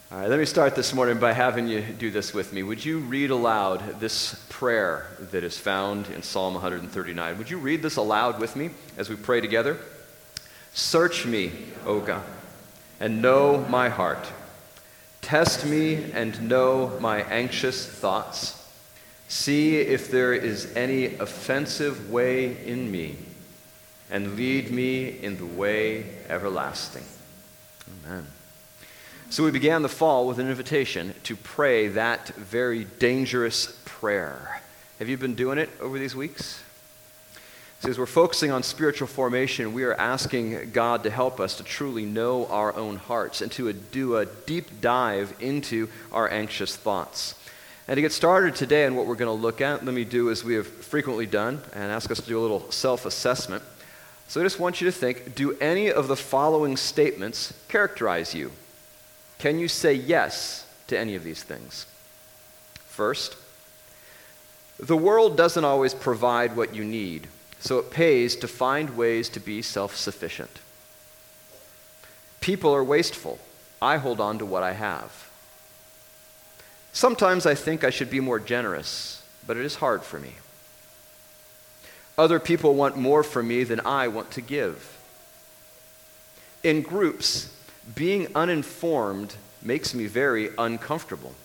All right, let me start this morning by having you do this with me. Would you read aloud this prayer that is found in Psalm 139? Would you read this aloud with me as we pray together? Search me, O God, and know my heart. Test me and know my anxious thoughts. See if there is any offensive way in me, and lead me in the way everlasting. Amen. So we began the fall with an invitation to pray that very dangerous prayer. Have you been doing it over these weeks? So as we're focusing on spiritual formation, we are asking God to help us to truly know our own hearts and to do a deep dive into our anxious thoughts. And to get started today on what we're going to look at, let me do as we have frequently done and ask us to do a little self-assessment. So I just want you to think, do any of the following statements characterize you? Can you say yes to any of these things? First, the world doesn't always provide what you need, so it pays to find ways to be self-sufficient. People are wasteful. I hold on to what I have. Sometimes I think I should be more generous, but it is hard for me. Other people want more from me than I want to give. In groups, being uninformed makes me very uncomfortable.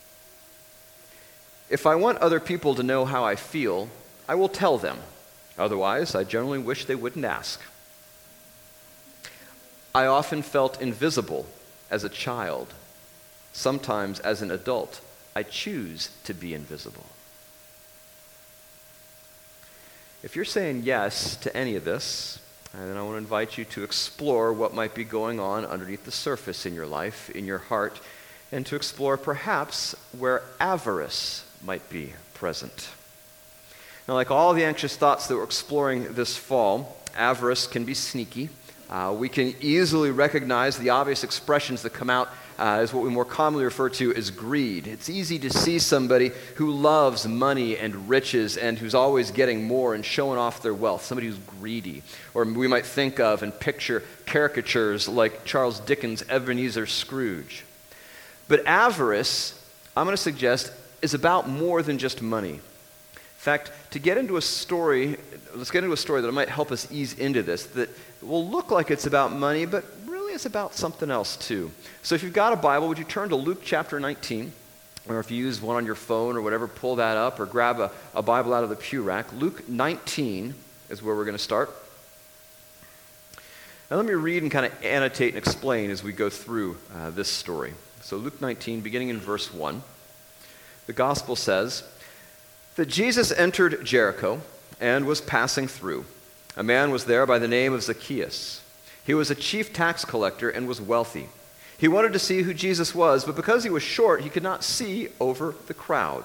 If I want other people to know how I feel, I will tell them. Otherwise, I generally wish they wouldn't ask. I often felt invisible as a child. Sometimes as an adult, I choose to be invisible. If you're saying yes to any of this, and then I want to invite you to explore what might be going on underneath the surface in your life, in your heart, and to explore perhaps where avarice might be present. Now, like all the anxious thoughts that we're exploring this fall, avarice can be sneaky. We can easily recognize the obvious expressions that come out as what we more commonly refer to as greed. It's easy to see somebody who loves money and riches and who's always getting more and showing off their wealth, somebody who's greedy. Or we might think of and picture caricatures like Charles Dickens' Ebenezer Scrooge. But avarice, I'm going to suggest, is about more than just money. In fact, to get into a story, let's get into a story that might help us ease into this, that will look like it's about money, but really it's about something else too. So if you've got a Bible, would you turn to Luke chapter 19? Or if you use one on your phone or whatever, pull that up or grab a Bible out of the pew rack. Luke 19 is where we're going to start. Now let me read and kind of annotate and explain as we go through this story. So Luke 19, beginning in verse 1, the gospel says that Jesus entered Jericho and was passing through. A man was there by the name of Zacchaeus. He was a chief tax collector and was wealthy. He wanted to see who Jesus was, but because he was short, he could not see over the crowd.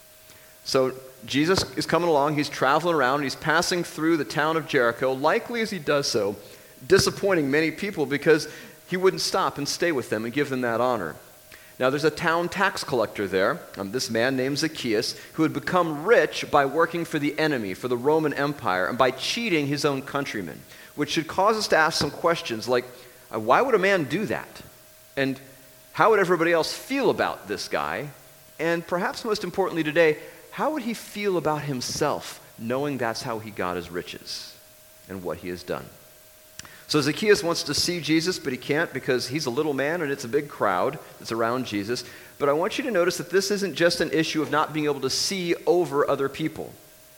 So Jesus is coming along, he's traveling around, and he's passing through the town of Jericho, likely as he does so, disappointing many people because he wouldn't stop and stay with them and give them that honor. Now, there's a town tax collector there, this man named Zacchaeus, who had become rich by working for the enemy, for the Roman Empire, and by cheating his own countrymen, which should cause us to ask some questions like, why would a man do that? And how would everybody else feel about this guy? And perhaps most importantly today, how would he feel about himself, knowing that's how he got his riches and what he has done? So Zacchaeus wants to see Jesus, but he can't because he's a little man and it's a big crowd that's around Jesus. But I want you to notice that this isn't just an issue of not being able to see over other people.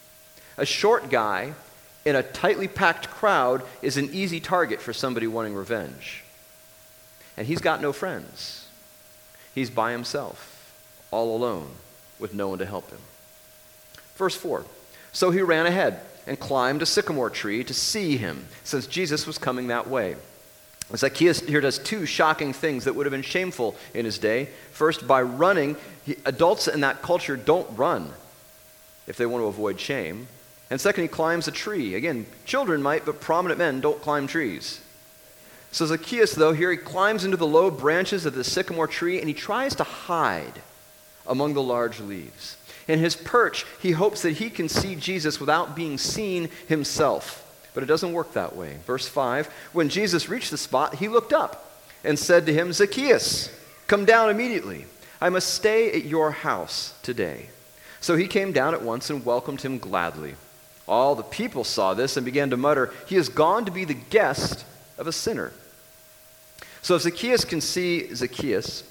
A short guy in a tightly packed crowd is an easy target for somebody wanting revenge. And he's got no friends. He's by himself, all alone, with no one to help him. Verse 4, so he ran ahead and climbed a sycamore tree to see him, since Jesus was coming that way. Zacchaeus here does two shocking things that would have been shameful in his day. First, by running, adults in that culture don't run if they want to avoid shame. And second, he climbs a tree. Again, children might, but prominent men don't climb trees. So Zacchaeus, though, here he climbs into the low branches of the sycamore tree and he tries to hide among the large leaves. In his perch, he hopes that he can see Jesus without being seen himself. But it doesn't work that way. Verse 5, when Jesus reached the spot, he looked up and said to him, Zacchaeus, Come down immediately. I must stay at your house today." So he came down at once and welcomed him gladly. All the people saw this and began to mutter, "He has gone to be the guest of a sinner." So if Jesus can see Zacchaeus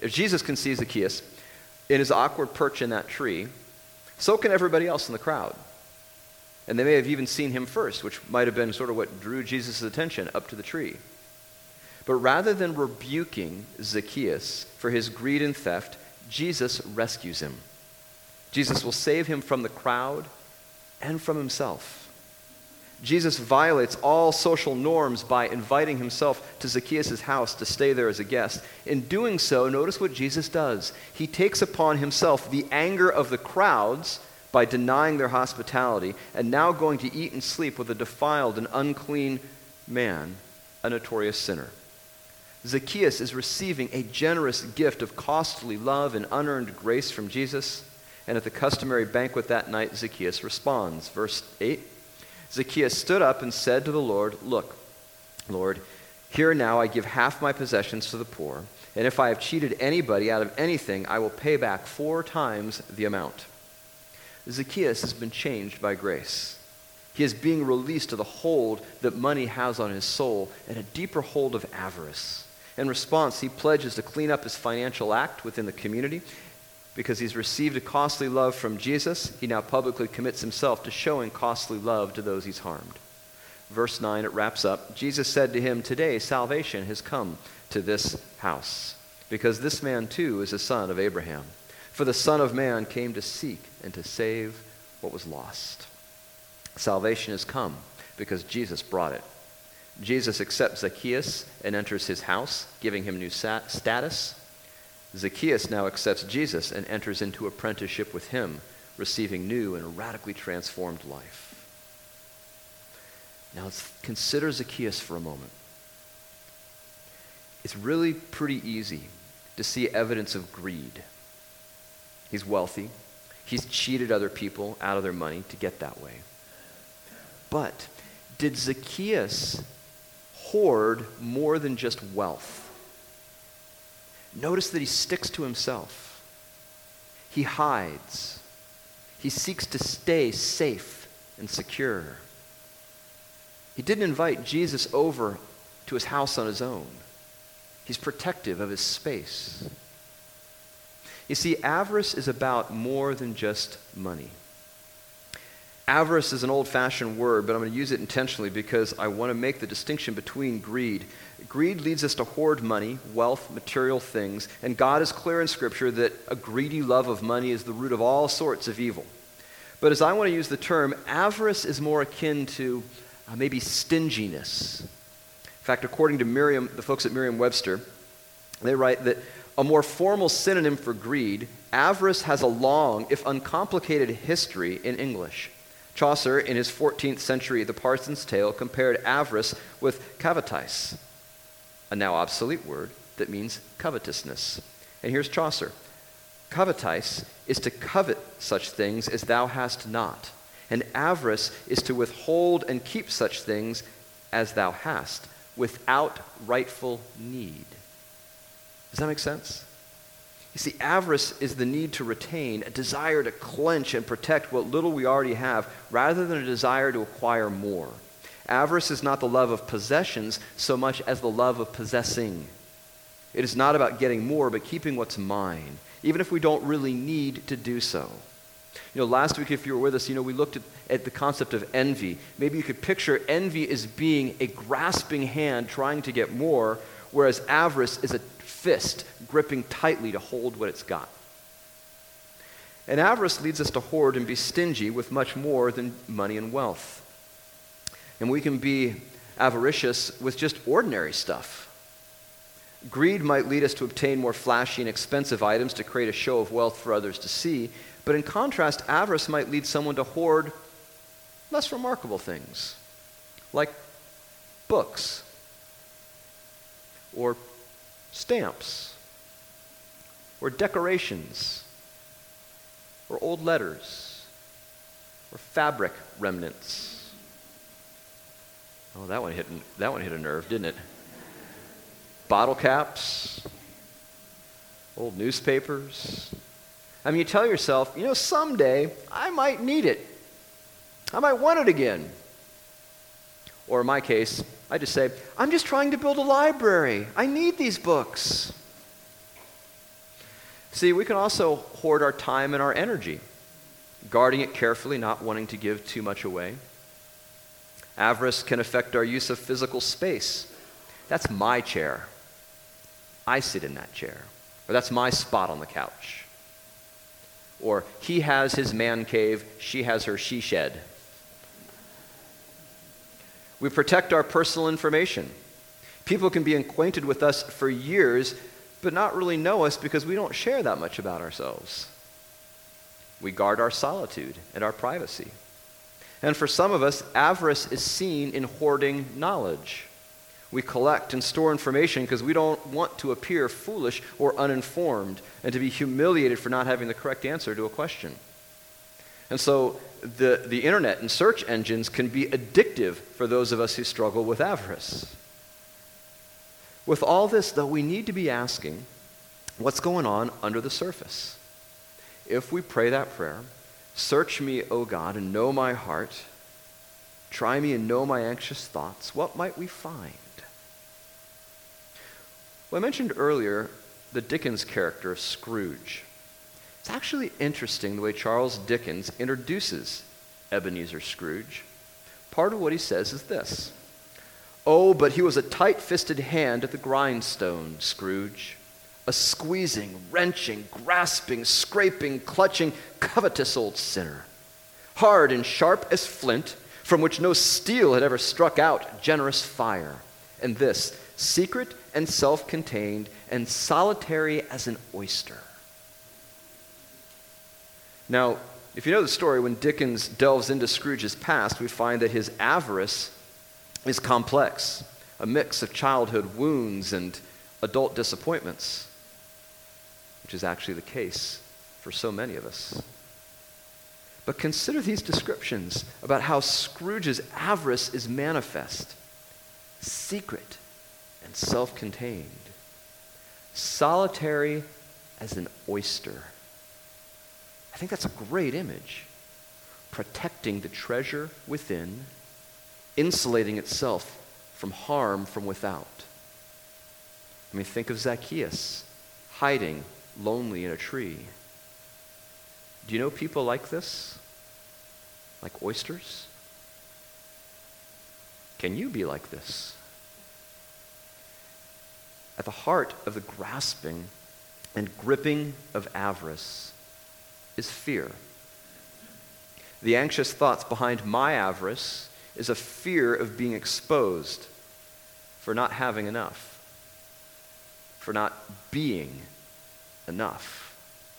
in his awkward perch in that tree, so can everybody else in the crowd. And they may have even seen him first, which might have been sort of what drew Jesus' attention up to the tree. But rather than rebuking Zacchaeus for his greed and theft, Jesus rescues him. Jesus will save him from the crowd and from himself. Jesus violates all social norms by inviting himself to Zacchaeus' house to stay there as a guest. In doing so, notice what Jesus does. He takes upon himself the anger of the crowds by denying their hospitality and now going to eat and sleep with a defiled and unclean man, a notorious sinner. Zacchaeus is receiving a generous gift of costly love and unearned grace from Jesus. And at the customary banquet that night, Zacchaeus responds. Verse 8, Zacchaeus stood up and said to the Lord, "Look, Lord, here now I give half my possessions to the poor, and if I have cheated anybody out of anything, I will pay back 4 times the amount." Zacchaeus has been changed by grace. He is being released to the hold that money has on his soul and a deeper hold of avarice. In response, he pledges to clean up his financial act within the community. Because he's received a costly love from Jesus, he now publicly commits himself to showing costly love to those he's harmed. Verse 9, it wraps up. Jesus said to him, "Today salvation has come to this house, because this man too is a son of Abraham. For the Son of Man came to seek and to save what was lost." Salvation has come because Jesus brought it. Jesus accepts Zacchaeus and enters his house, giving him new status. Zacchaeus now accepts Jesus and enters into apprenticeship with him, receiving new and radically transformed life. Now let's consider Zacchaeus for a moment. It's really pretty easy to see evidence of greed. He's wealthy. He's cheated other people out of their money to get that way. But did Zacchaeus hoard more than just wealth? Notice that he sticks to himself. He hides. He seeks to stay safe and secure. He didn't invite Jesus over to his house on his own. He's protective of his space. You see, avarice is about more than just money. Avarice is an old-fashioned word, but I'm going to use it intentionally because I want to make the distinction between greed. Greed leads us to hoard money, wealth, material things, and God is clear in Scripture that a greedy love of money is the root of all sorts of evil. But as I want to use the term, avarice is more akin to maybe stinginess. In fact, according to the folks at Merriam-Webster, they write that a more formal synonym for greed, avarice has a long, if uncomplicated, history in English. Chaucer, in his 14th century The Parson's Tale, compared avarice with covetise, a now obsolete word that means covetousness. And here's Chaucer. "Covetise is to covet such things as thou hast not, and avarice is to withhold and keep such things as thou hast, without rightful need." Does that make sense? You see, avarice is the need to retain, a desire to clench and protect what little we already have, rather than a desire to acquire more. Avarice is not the love of possessions so much as the love of possessing. It is not about getting more, but keeping what's mine, even if we don't really need to do so. Last week, if you were with us, we looked at the concept of envy. Maybe you could picture envy as being a grasping hand trying to get more, whereas avarice is a fist gripping tightly to hold what it's got. And avarice leads us to hoard and be stingy with much more than money and wealth. And we can be avaricious with just ordinary stuff. Greed might lead us to obtain more flashy and expensive items to create a show of wealth for others to see, but in contrast, avarice might lead someone to hoard less remarkable things, like books, or stamps, or decorations, or old letters, or fabric remnants. Oh, that one hit a nerve, didn't it? Bottle caps, old newspapers. I mean, you tell yourself, someday I might need it. I might want it again. Or in my case, I just say, I'm just trying to build a library. I need these books. See, we can also hoard our time and our energy, guarding it carefully, not wanting to give too much away. Avarice can affect our use of physical space. That's my chair. I sit in that chair. Or that's my spot on the couch. Or he has his man cave, she has her she shed. We protect our personal information. People can be acquainted with us for years, but not really know us because we don't share that much about ourselves. We guard our solitude and our privacy. And for some of us, avarice is seen in hoarding knowledge. We collect and store information because we don't want to appear foolish or uninformed and to be humiliated for not having the correct answer to a question. And so the internet and search engines can be addictive for those of us who struggle with avarice. With all this, though, we need to be asking, what's going on under the surface? If we pray that prayer, search me, O God, and know my heart, try me and know my anxious thoughts, what might we find? Well, I mentioned earlier the Dickens character of Scrooge. It's actually interesting the way Charles Dickens introduces Ebenezer Scrooge. Part of what he says is this: "Oh, but he was a tight-fisted hand at the grindstone, Scrooge. A squeezing, wrenching, grasping, scraping, clutching, covetous old sinner. Hard and sharp as flint, from which no steel had ever struck out generous fire. And this, secret and self-contained and solitary as an oyster." Now, if you know the story, when Dickens delves into Scrooge's past, we find that his avarice is complex, a mix of childhood wounds and adult disappointments, which is actually the case for so many of us. But consider these descriptions about how Scrooge's avarice is manifest: secret and self-contained, solitary as an oyster. I think that's a great image. Protecting the treasure within, insulating itself from harm from without. I mean, think of Zacchaeus, hiding lonely in a tree. Do you know people like this? Like oysters? Can you be like this? At the heart of the grasping and gripping of avarice is fear. The anxious thoughts behind my avarice is a fear of being exposed for not having enough, for not being enough.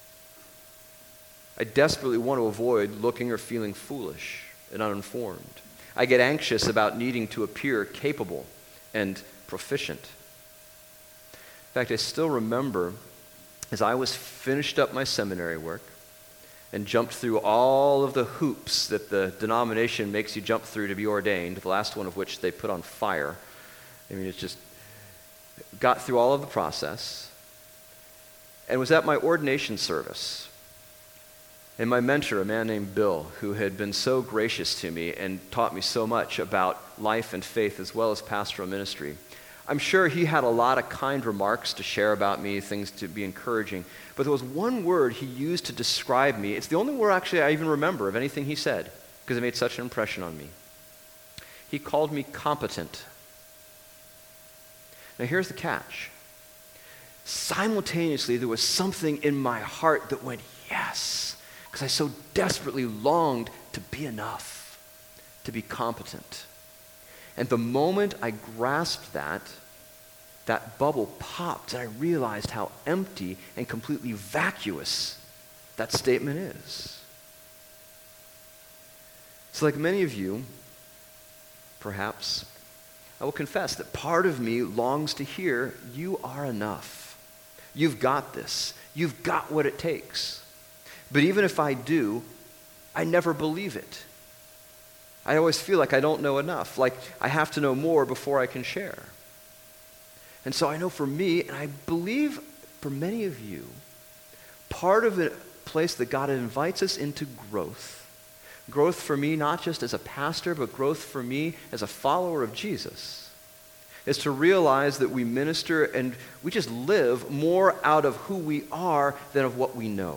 I desperately want to avoid looking or feeling foolish and uninformed. I get anxious about needing to appear capable and proficient. In fact, I still remember as I was finished up my seminary work and jumped through all of the hoops that the denomination makes you jump through to be ordained, the last one of which they put on fire. I mean, it's just got through all of the process and was at my ordination service. And my mentor, a man named Bill, who had been so gracious to me and taught me so much about life and faith as well as pastoral ministry, I'm sure he had a lot of kind remarks to share about me, things to be encouraging. But there was one word he used to describe me. It's the only word actually I even remember of anything he said, because it made such an impression on me. He called me competent. Now here's the catch. Simultaneously, there was something in my heart that went, yes, because I so desperately longed to be enough, to be competent. And the moment I grasped that bubble popped, and I realized how empty and completely vacuous that statement is. So like many of you, perhaps, I will confess that part of me longs to hear, you are enough. You've got this. You've got what it takes. But even if I do, I never believe it. I always feel like I don't know enough, like I have to know more before I can share. And so I know for me, and I believe for many of you, part of the place that God invites us into growth for me not just as a pastor, but growth for me as a follower of Jesus, is to realize that we minister and we just live more out of who we are than of what we know.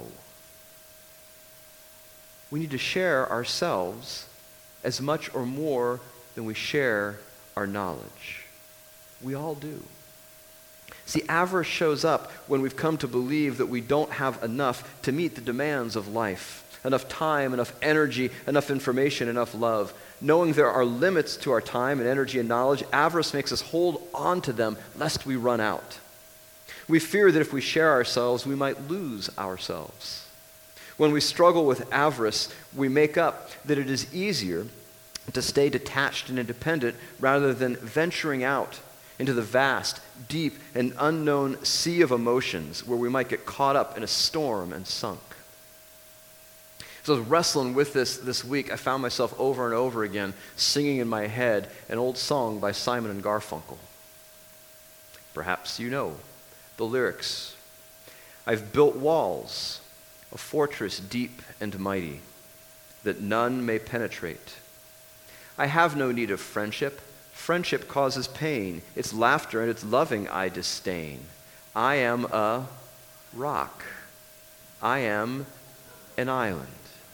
We need to share ourselves as much or more than we share our knowledge. We all do. See, avarice shows up when we've come to believe that we don't have enough to meet the demands of life. Enough time, enough energy, enough information, enough love. Knowing there are limits to our time and energy and knowledge, avarice makes us hold on to them lest we run out. We fear that if we share ourselves, we might lose ourselves. When we struggle with avarice, we make up that it is easier to stay detached and independent rather than venturing out into the vast, deep, and unknown sea of emotions where we might get caught up in a storm and sunk. As I was wrestling with this week, I found myself over and over again singing in my head an old song by Simon and Garfunkel. Perhaps you know the lyrics. I've built walls, a fortress deep and mighty, that none may penetrate. I have no need of friendship. Friendship causes pain. Its laughter and its loving I disdain. I am a rock. I am an island.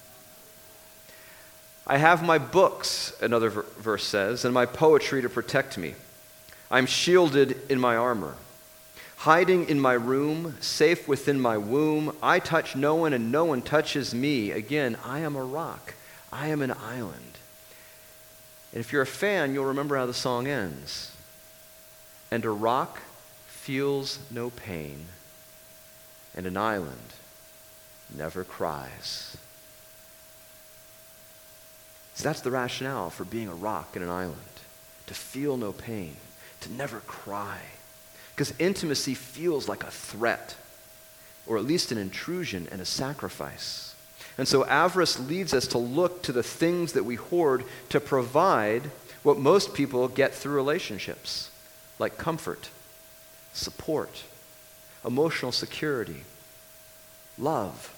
I have my books, another verse says, and my poetry to protect me. I'm shielded in my armor. Hiding in my room, safe within my womb, I touch no one and no one touches me. Again, I am a rock. I am an island. And if you're a fan, you'll remember how the song ends. And a rock feels no pain, and an island never cries. So that's the rationale for being a rock and an island. To feel no pain, to never cry. Because intimacy feels like a threat, or at least an intrusion and a sacrifice. And so avarice leads us to look to the things that we hoard to provide what most people get through relationships, like comfort, support, emotional security, love.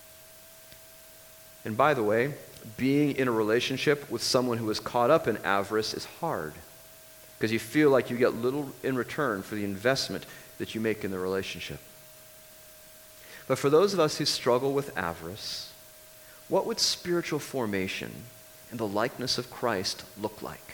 And by the way, being in a relationship with someone who is caught up in avarice is hard because you feel like you get little in return for the investment that you make in the relationship. But for those of us who struggle with avarice, what would spiritual formation in the likeness of Christ look like?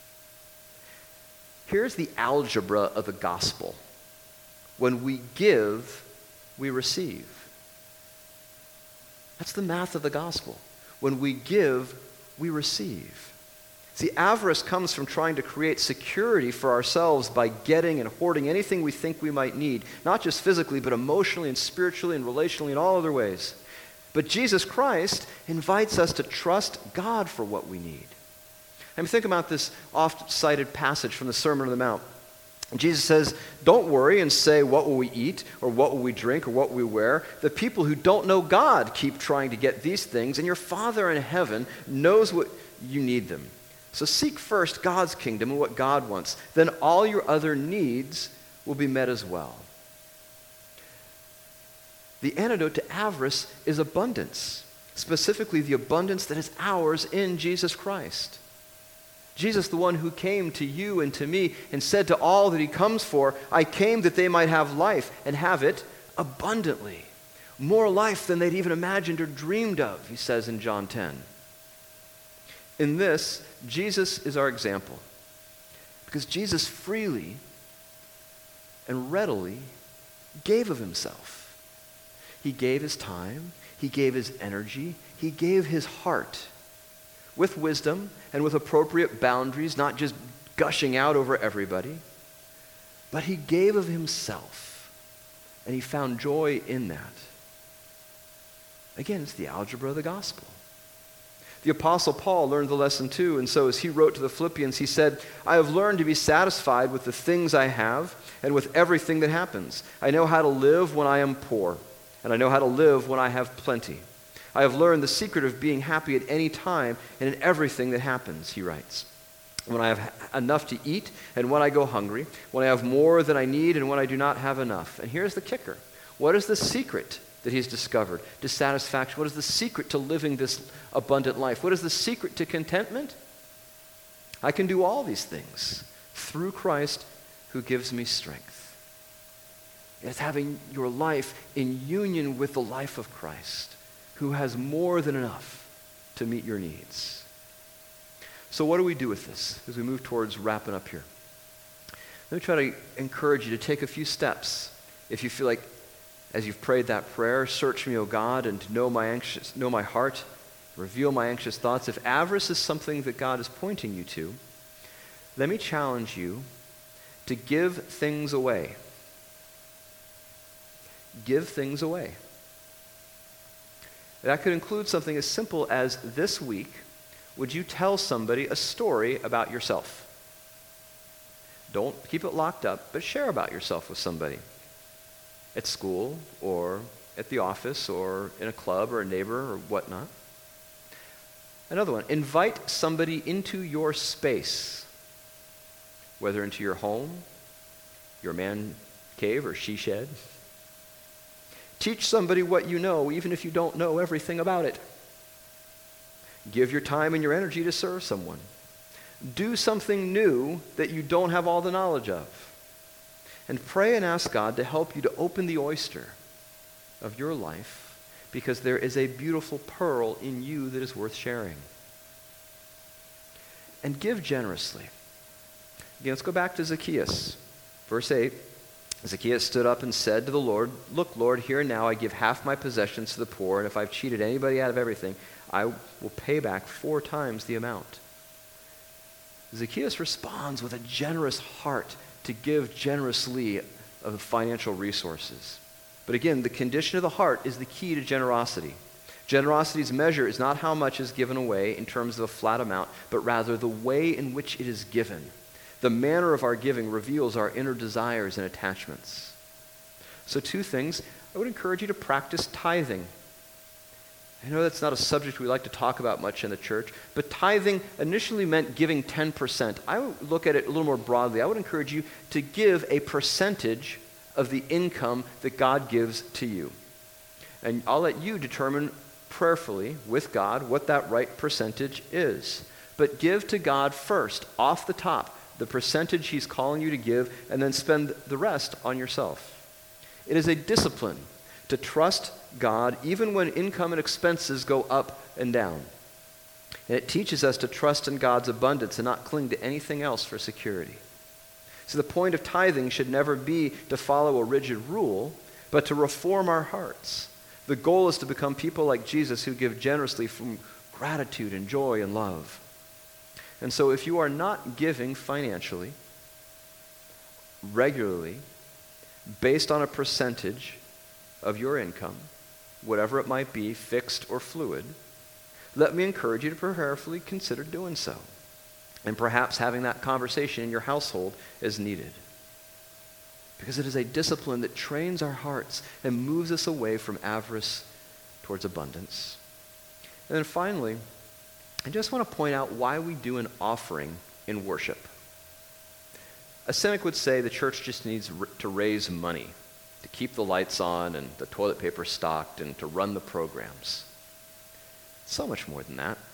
Here's the algebra of the gospel. When we give, we receive. That's the math of the gospel. When we give, we receive. See, avarice comes from trying to create security for ourselves by getting and hoarding anything we think we might need, not just physically, but emotionally and spiritually and relationally in all other ways. But Jesus Christ invites us to trust God for what we need. I mean, think about this oft-cited passage from the Sermon on the Mount. Jesus says, don't worry and say, what will we eat, or what will we drink, or what will we wear? The people who don't know God keep trying to get these things, and your Father in heaven knows what you need them. So seek first God's kingdom and what God wants. Then all your other needs will be met as well. The antidote to avarice is abundance, specifically the abundance that is ours in Jesus Christ. Jesus, the one who came to you and to me and said to all that he comes for, I came that they might have life and have it abundantly. More life than they'd even imagined or dreamed of, he says in John 10. In this, Jesus is our example. Because Jesus freely and readily gave of himself. He gave his time, he gave his energy, he gave his heart. With wisdom and with appropriate boundaries, not just gushing out over everybody. But he gave of himself, and he found joy in that. Again, it's the algebra of the gospel. The Apostle Paul learned the lesson too, and so as he wrote to the Philippians, he said, I have learned to be satisfied with the things I have and with everything that happens. I know how to live when I am poor, and I know how to live when I have plenty. I have learned the secret of being happy at any time and in everything that happens, he writes. when I have enough to eat and when I go hungry, when I have more than I need and when I do not have enough. And here's the kicker. What is the secret that he's discovered to satisfaction? What is the secret to living this abundant life? What is the secret to contentment? I can do all these things through Christ who gives me strength. It's having your life in union with the life of Christ, who has more than enough to meet your needs. So what do we do with this as we move towards wrapping up here? Let me try to encourage you to take a few steps. If you feel like, as you've prayed that prayer, search me, O God, and know my heart, reveal my anxious thoughts. If avarice is something that God is pointing you to, let me challenge you to give things away. Give things away. That could include something as simple as this week, would you tell somebody a story about yourself? Don't keep it locked up, but share about yourself with somebody. At school, or at the office, or in a club, or a neighbor, or whatnot. Another one, invite somebody into your space, whether into your home, your man cave, or she shed. Teach somebody what you know, even if you don't know everything about it. Give your time and your energy to serve someone. Do something new that you don't have all the knowledge of. And pray and ask God to help you to open the oyster of your life, because there is a beautiful pearl in you that is worth sharing. And give generously. Again, let's go back to Zacchaeus. Verse 8. Zacchaeus stood up and said to the Lord, "Look, Lord, here and now I give half my possessions to the poor, and if I've cheated anybody out of everything, I will pay back 4 times the amount." Zacchaeus responds with a generous heart to give generously of the financial resources. But again, the condition of the heart is the key to generosity. Generosity's measure is not how much is given away in terms of a flat amount, but rather the way in which it is given. The manner of our giving reveals our inner desires and attachments. So 2 things. I would encourage you to practice tithing. I know that's not a subject we like to talk about much in the church, but tithing initially meant giving 10%. I would look at it a little more broadly. I would encourage you to give a percentage of the income that God gives to you. And I'll let you determine prayerfully with God what that right percentage is. But give to God first, off the top, the percentage he's calling you to give, and then spend the rest on yourself. It is a discipline to trust God even when income and expenses go up and down. And it teaches us to trust in God's abundance and not cling to anything else for security. So the point of tithing should never be to follow a rigid rule, but to reform our hearts. The goal is to become people like Jesus who give generously from gratitude and joy and love. And so if you are not giving financially, regularly, based on a percentage of your income, whatever it might be, fixed or fluid, let me encourage you to prayerfully consider doing so. And perhaps having that conversation in your household is needed. Because it is a discipline that trains our hearts and moves us away from avarice towards abundance. And then finally, I just want to point out why we do an offering in worship. A cynic would say the church just needs to raise money to keep the lights on and the toilet paper stocked and to run the programs. So much more than that.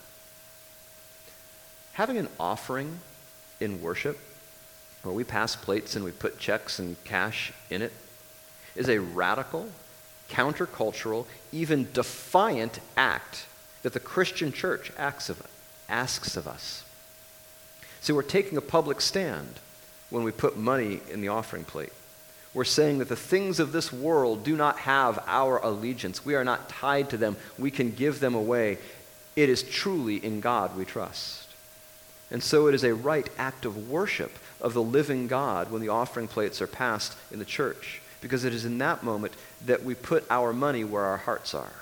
Having an offering in worship, where we pass plates and we put checks and cash in it, is a radical, countercultural, even defiant act that the Christian church asks of us. So we're taking a public stand when we put money in the offering plate. We're saying that the things of this world do not have our allegiance. We are not tied to them. We can give them away. It is truly in God we trust. And so it is a right act of worship of the living God when the offering plates are passed in the church, because it is in that moment that we put our money where our hearts are.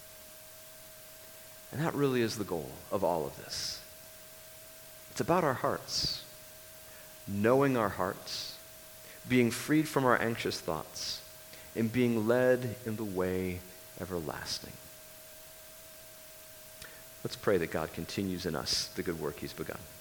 And that really is the goal of all of this. It's about our hearts, knowing our hearts, being freed from our anxious thoughts, and being led in the way everlasting. Let's pray that God continues in us the good work he's begun.